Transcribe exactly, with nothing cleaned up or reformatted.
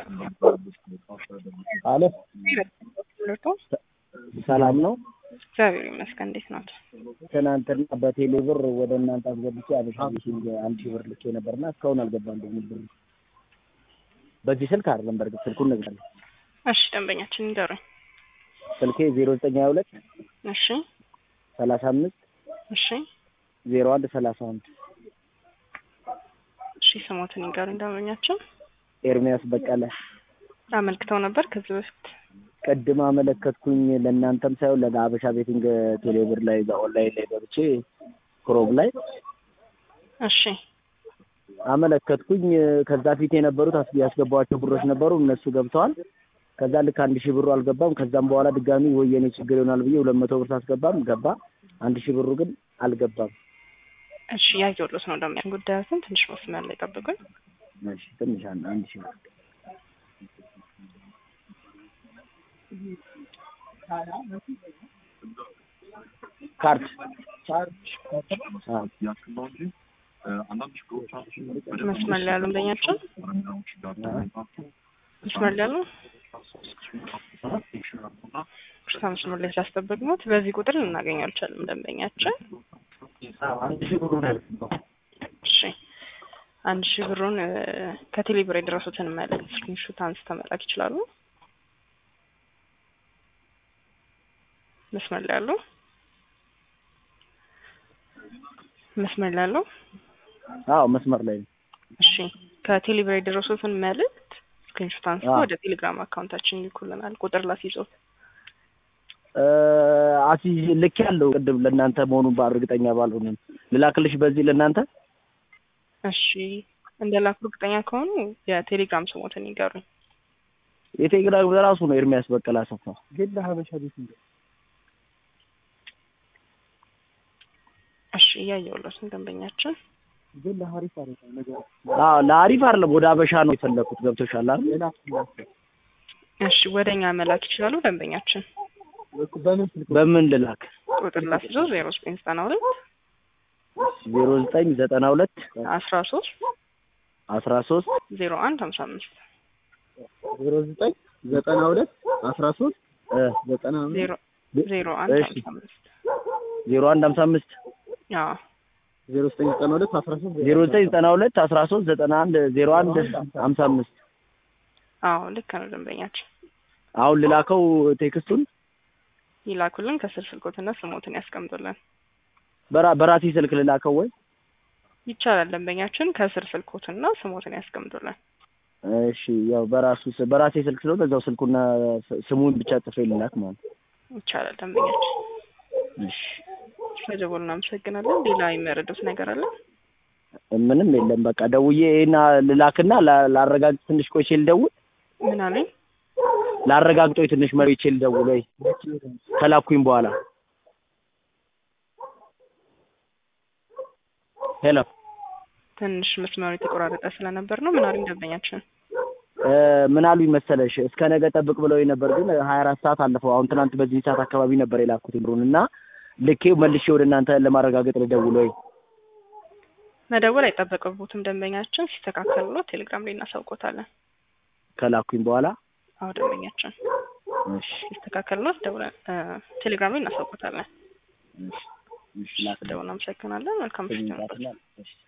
አለ ሰላም ነው። እግዚአብሔር ይመስገን። እንዴት ናት? ትናንትና በቴሌ ብር ወደ እናንተ አስገብቼ አበሻ ቢሽንግ አንድ ሺህ ብር ልኬ ነበርና እስካሁን አልገባም። ብር በዚህ ስልክ አይደለም፣ በርግጥ ስልኩን ነግሬያለሁ። እሺ ደንበኛችን ይደረኝ። ስልኬ ዜሮ ዘጠኝ ሃያ ሁለት እሺ ሰላሳ አምስት እሺ ዜሮ አንድ ሰላሳ አንድ እሺ ስሞትን ይንገሩኝ ደንበኛችን። ኤርሚያስ በቀለ። አመልክተው ነበር ከዚህ በፊት? ቀድማ አመለከትኩኝ፣ ለእናንተም ሳይሆን ለአበሻ ቤቲንግ ቴሌ ብር ላይ ኦንላይን ላይ ገብቼ ክሮም ላይ እሺ አመለከትኩኝ። ከዛ ፊት የነበሩት ያስገባዋቸው ብሮች ነበሩ፣ እነሱ ገብተዋል። ከዛ ልክ አንድ ሺህ ብሩ አልገባም። ከዛም በኋላ ድጋሚ ወይ የኔ ችግር ይሆናል ብዬ ሁለት መቶ ብር አስገባም ገባ። አንድ ሺህ ብሩ ግን አልገባም። እሺ ያየሁት ነው ደግሞ ጉዳዩን ትንሽ መስመር ላይ ጠብቁኝ። እሺ ትንሽ አንድ ሺህ ብር ካርድ መስመር ላይ ያሉ እንደኛቸው መስመር ላይ ያሉ መስመር ላይ ሲያስጠብቁት በዚህ ቁጥር ልናገኝ አልቻልም ደንበኛችን። አንድ ሺህ ብሩን እሺ አንድ ሺህ ብሩን ከቴሌ ብር የደረሱትን መልእክት ስክሪንሾት አንስተው መላክ ይችላሉ። መስመር ላይ ያሉ መስመር ላይ ያሉ አዎ መስመር ላይ ነው። እሺ ከቴሌ ብር የደረሱትን መልእክት ስክሪንሾት አንስተው ወደ ቴሌግራም አካውንታችን ይልኩልናል። ቁጥር ላስይዞት አሲ ልክ ያለው ቅድም ለእናንተ መሆኑን ባርግጠኛ ባልሆንም ልላክልሽ በዚህ ለእናንተ። እሺ እንደላኩ እርግጠኛ ከሆኑ የቴሌግራም ስሞትን ይገሩኝ። የቴሌግራም ለራሱ ነው ኤርሚያስ በቀለ አሰፋ። ግን ለሀበሻ ቤት እንደ እሺ ያየውላችሁ ደንበኛችን ግን ለሀሪፍ አይደለም ነገር አዎ ለአሪፍ አይደለም፣ ወደ ሀበሻ ነው የፈለኩት። ገብቶሻል አይደል? እሺ ወደኛ መላክ ይችላሉ ደንበኛችን። በምን ስልክ በምን ልላክ? ቁጥር ላስይዞ ዜሮ ዘጠኝ ዘጠና ሁለት ዜሮ ዘጠኝ ዘጠና ሁለት አስራ ሶስት አስራ ሶስት ዜሮ አንድ ሃምሳ አምስት ዜሮ ዘጠኝ ዘጠና ሁለት አስራ ሶስት ዘጠና ዜሮ ዜሮ አንድ ሃምሳ አምስት ዜሮ አንድ ሃምሳ አምስት አዎ ዜሮ ዘጠኝ ዘጠና ሁለት አስራ ሶስት ዜሮ ዘጠኝ ዘጠና ሁለት አስራ ሶስት ዘጠና አንድ ዜሮ አንድ ሃምሳ አምስት አዎ ልክ ነው ደንበኛችን። አሁን ልላከው ቴክስቱን ይላኩልን። ከስር ስልኮትና ስሞትን ያስቀምጡልን። በራ በራሴ ስልክ ልላከው ወይ? ይቻላል ደንበኛችን። ከስር ስልኮትና ስሞትን ያስቀምጡልን። እሺ ያው በራሱ በራሴ ስልክ ስለሆነ በዛው ስልኩና ስሙን ብቻ ጽፌ ልላክ ማለት ይቻላል ደንበኛችን። እሺ ስለደወሉ እናመሰግናለን። ሌላ የሚረዱት ነገር አለ? ምንም የለም። በቃ ደውዬ እና ልላክና ላረጋግጥ ትንሽ ቆይቼ ልደውል። ምን አለኝ? ላረጋግጦ ትንሽ መሪቼ ልደውል ወይ ከላኩኝ በኋላ። ሄሎ ትንሽ መስመሩ የተቆራረጠ ስለነበር ነው። ምን አሉኝ ደንበኛችን? ምን አሉኝ መሰለሽ እስከ ነገ ጠብቅ ብለው ነበር፣ ግን ሀያ አራት ሰዓት አለፈው። አሁን ትናንት በዚህ ሰዓት አካባቢ ነበር የላኩት ብሩንና ልኬው መልሼ ወደ እናንተ ለማረጋገጥ ልደውል ወይ? መደወል አይጠበቅብዎትም ደንበኛችን። ሲስተካከል ቴሌግራም ላይ እናሳውቆታለን። ከላኩኝ በኋላ አዎ ደንበኛችን። እሺ ሲስተካከል ደውለን ቴሌግራም ላይ እናሳውቆታለን። እሺ እሺ ላክ ደውለን እናመሰግናለን። መልካም ምሽት።